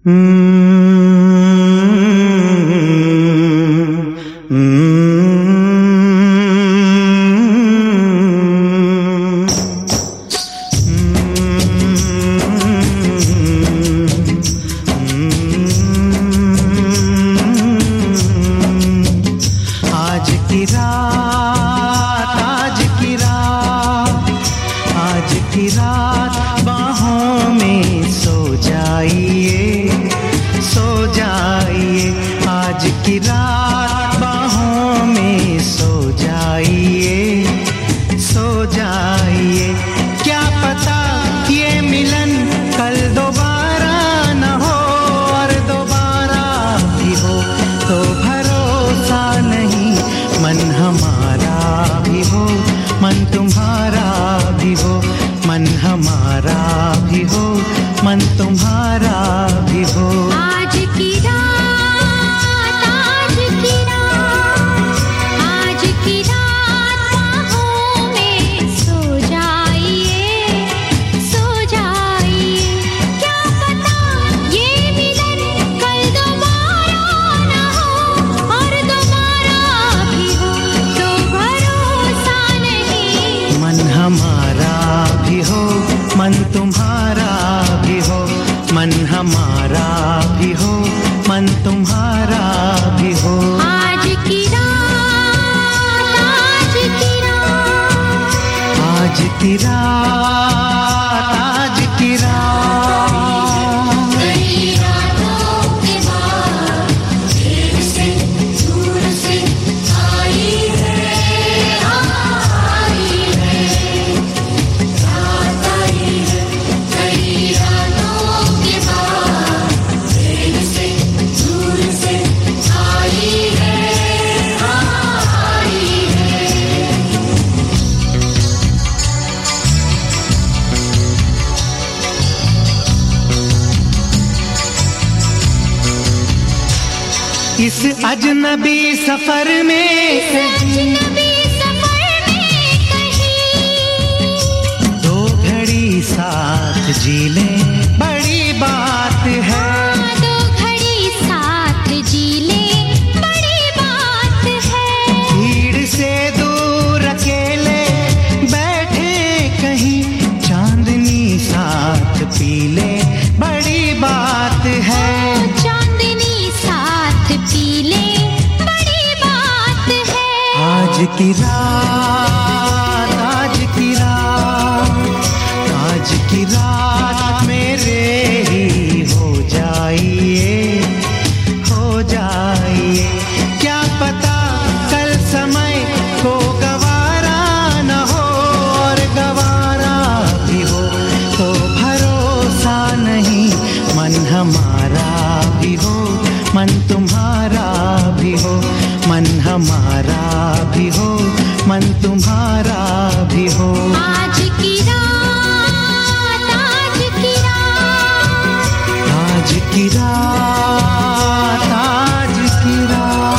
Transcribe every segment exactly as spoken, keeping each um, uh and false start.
इस अजनबी सफर में, इस अजनबी सफर में कहीं दो घड़ी साथ जी लें बड़ी बात है। दो घड़ी साथ जी लें बड़ी बात है। भीड़ से दूर अकेले बैठे कहीं चांदनी साथ पी ले बड़ी बात है। आज की रात, आज की रात, आज की रात मेरे ही हो जाइए, हो जाइए। क्या पता कल समय को गवारा न हो, और गवारा भी हो तो भरोसा नहीं। मन हमारा भी हो, मन तुम्हारा भी हो, मन हमारा भी हो, मन तुम्हारा भी हो। आज की रात, आज की रात, आज की रात, आज की रात।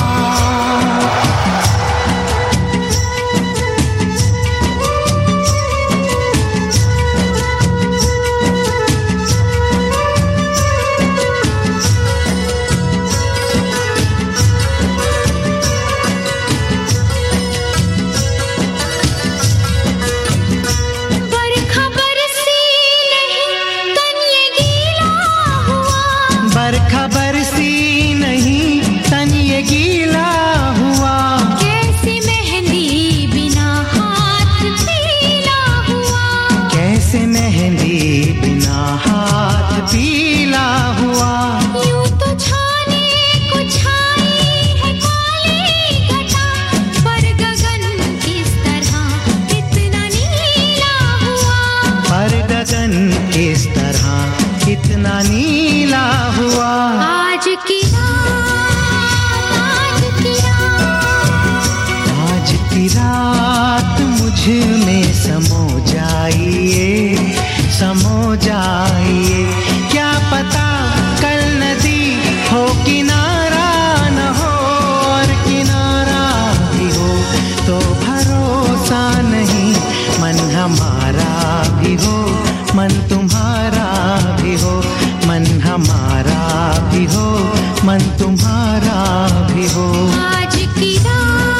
बरखा बरसी नहीं तन ये गीला हुआ। कैसे मेहंदी बिना हाथ पीला हुआ। कैसे मेहंदी बिना हाथ पीला हुआ। यूं तो छाने को छाई है काली घटा, पर गगन किस तरह कितना नीला हुआ। पर गगन किस तरह कितना नीला हुआ। आज की रात, आज की रात, आज की रात मुझ में समो जाइए, समो जाइए। क्या पता कल नदी हो किनारा न हो, और किनारा भी हो तो भरोसा नहीं। मन हमारा भी हो, मन तुम्हारा भी हो, मन हमारा हमारा भी हो, मन तुम्हारा भी हो। आज की रात